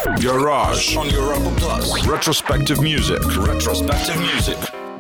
Garage on Europa Plus. Retrospective music. Retrospective music.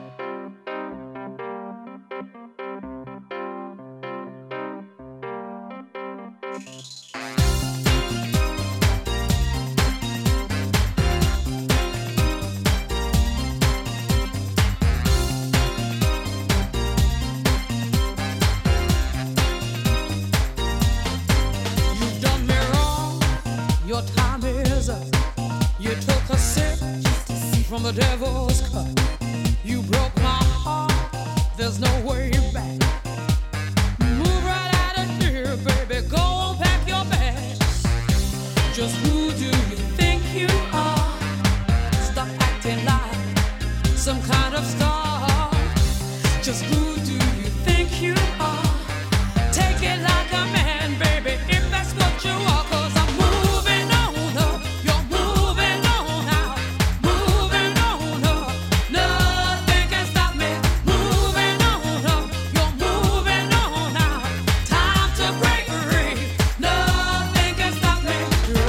From the devil's cut, you broke my heart. There's no way back. Move right out of here, baby. Go on, pack your bags. Just who do you think you are? Stop acting like some kind of star. Just who do you think you are? Take it like a man, baby, if that's what you are. 'Cause I'm moving on up. You're moving on out. Moving on up. Nothing can stop me. Moving on up. You're moving on out. Time to break free. Nothing can stop me.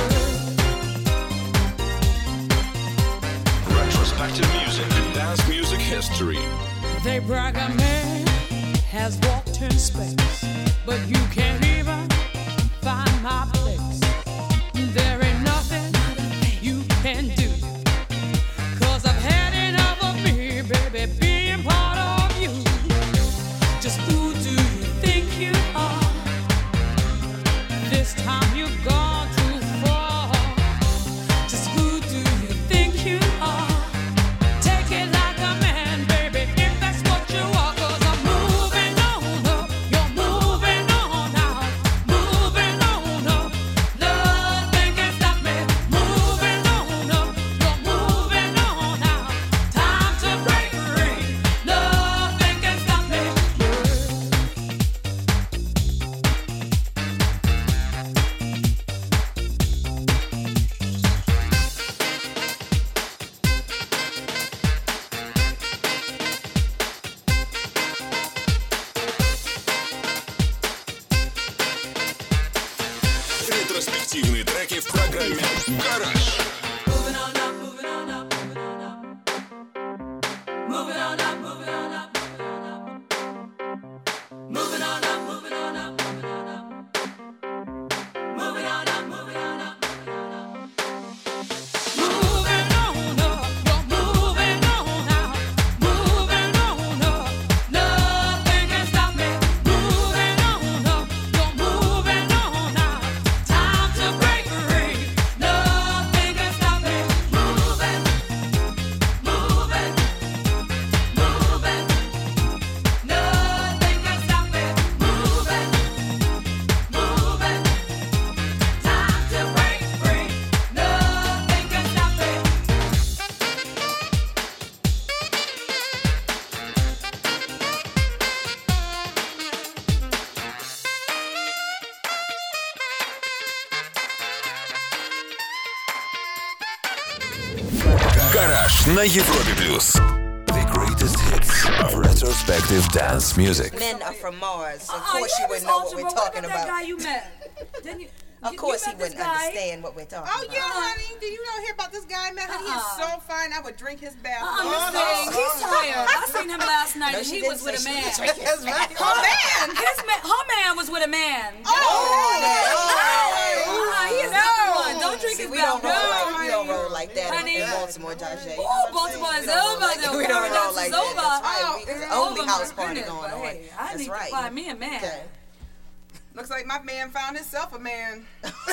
Retrospective music. Dance music history. They brag a man has walked in space, but you can't even find my place. There ain't nothing you can do, 'cause I've had enough of me, baby, being part of you. Just who do you think you are? This time you've gone too far. Just who do you think you are? Take it like a man, baby, if that's what you are. 'Cause I'm moving on up. You're moving on out. Moving on up. Nothing can stop me. Moving on up. You're moving on out. Time to break free. Nothing can stop me. Ретроспективные треки в программе Гараж. Moving on up, moving on up, moving on up. Moving on up, moving on up, moving on up. Moving on up, moving on up, moving on up. Moving on up, moving on up, moving on up. Moving on up, you're moving on out. Moving on up, nothing can stop me. Moving on up, you're moving on out. Time to break free. Nothing can stop me. Moving, moving, moving. Nothing can stop me. Moving, moving. Time to break free. Nothing can stop me. Гараж на Европе плюс. The greatest hits of retrospective dance music. Men are from Mars. Of course you wouldn't know what we're talking That guy about. you met. Didn't you? Of course he wouldn't understand what we're talking Oh about. yeah, honey. Do you not hear about this guy, man? Honey, he is so fine. I would drink his bath. Miss Thing, he's tired. I seen him last night and he was with a man. That's right. Oh man. Her man was with a man. Oh, He is not the one. Don't drink See, his we don't bath. roll like we don't roll like that Honey. in Baltimore, Jajay. Oh, Baltimore is over. The We don't roll like paradise is that. over. That's right. It's the only Over, my house party goodness, going but on. hey, I That's need to right. find me a man. Okay. looks like my man found himself a man.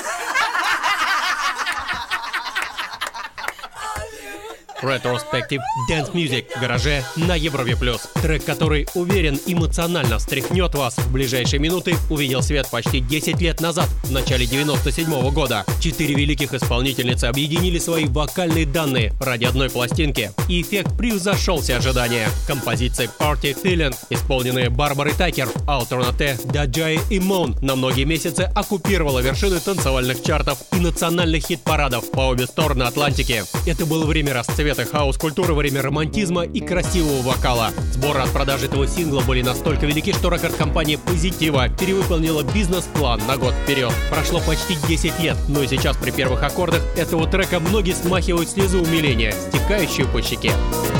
Retrospective Dance Music в гараже на Европе+. Трек, который, уверен, эмоционально встряхнет вас в ближайшие минуты, увидел свет почти 10 лет назад, в начале 97 года. 4 великих исполнительницы объединили свои вокальные данные ради одной пластинки, и эффект превзошел все ожидания. Композиции Party Feeling, исполненные Барбарой Такер, Alternate, Даджай и Moon, на многие месяцы оккупировала вершины танцевальных чартов и национальных хит-парадов по обе стороны Атлантики. Это было время расцвета расцветы хаус-культуры, время романтизма и красивого вокала. Сборы от продажи этого сингла были настолько велики, что рекорд-компания «Позитива» перевыполнила бизнес-план на год вперед. Прошло почти 10 лет, но и сейчас при первых аккордах этого трека многие смахивают слезу умиления, стекающую по щеке.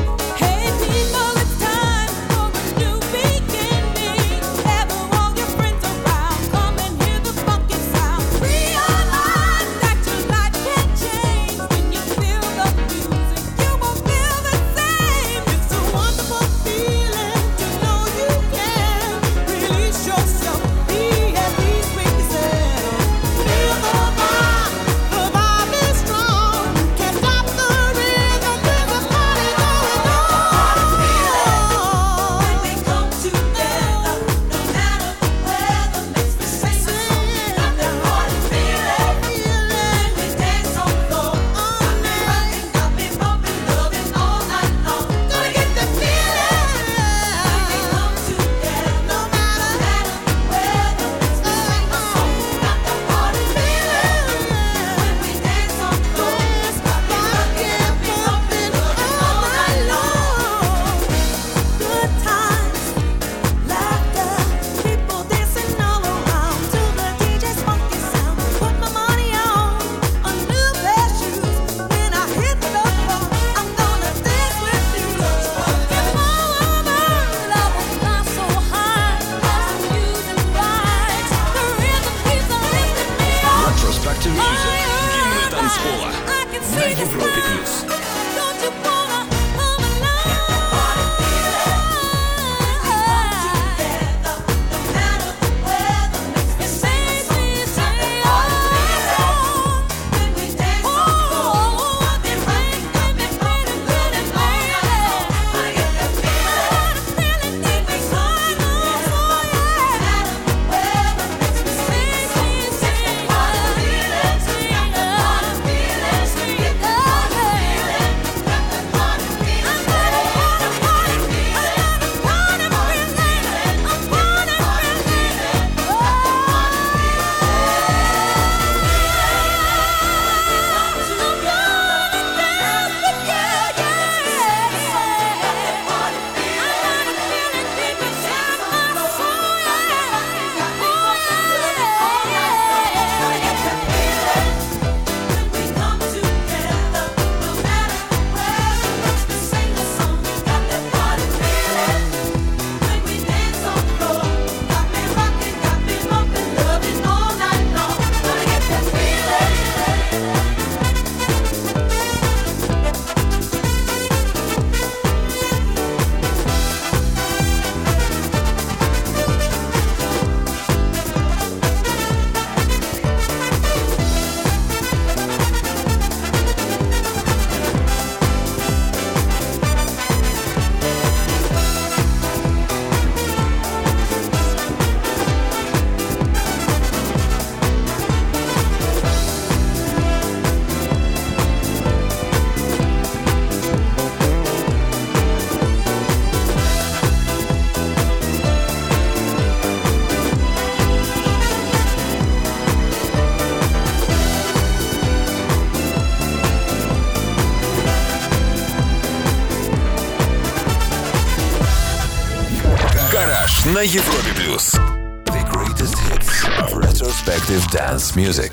На Европе Плюс. The greatest hits of retrospective dance music.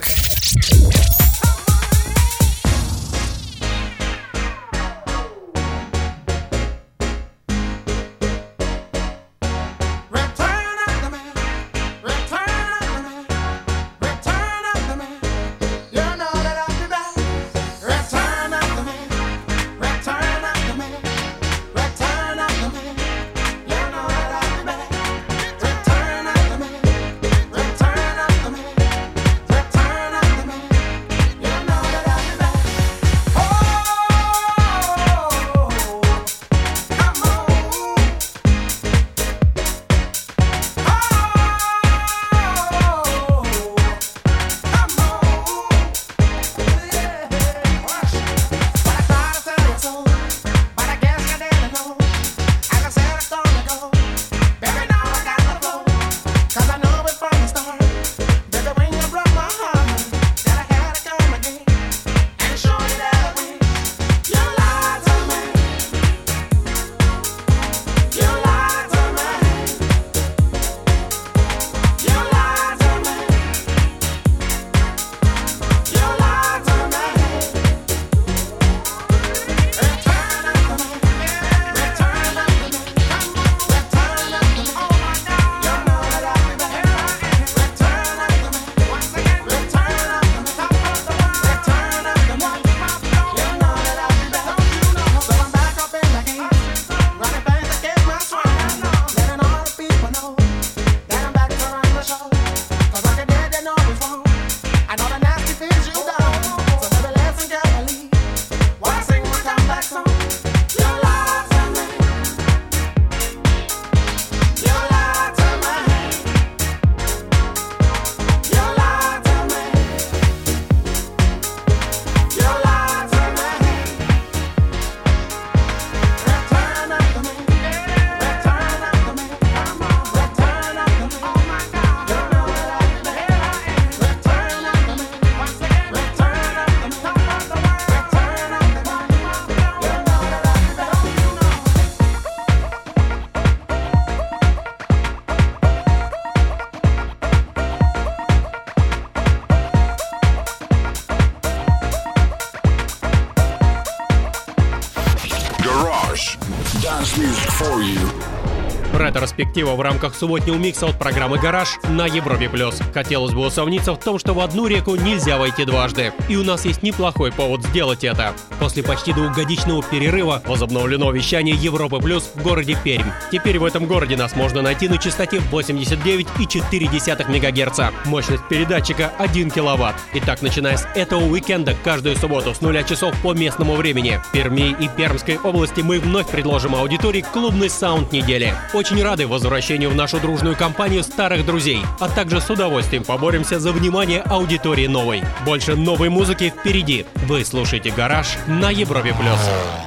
dance music for you. Ретроспектива в рамках субботнего микса от программы «Гараж» на Европе+. Хотелось бы усомниться в том, что в одну реку нельзя войти дважды. И у нас есть неплохой повод сделать это. После почти двухгодичного перерыва возобновлено вещание Европы+ в городе Пермь. Теперь в этом городе нас можно найти на частоте 89,4 МГц. Мощность передатчика 1 киловатт. Итак, начиная с этого уикенда, каждую субботу с 0 часов по местному времени в Перми и Пермской области мы вновь предложим аудитории клубный саунд недели. Очень рады возвращению в нашу дружную компанию старых друзей, а также с удовольствием поборемся за внимание аудитории новой. Больше новой музыки впереди. Вы слушаете «Гараж» на Европе+.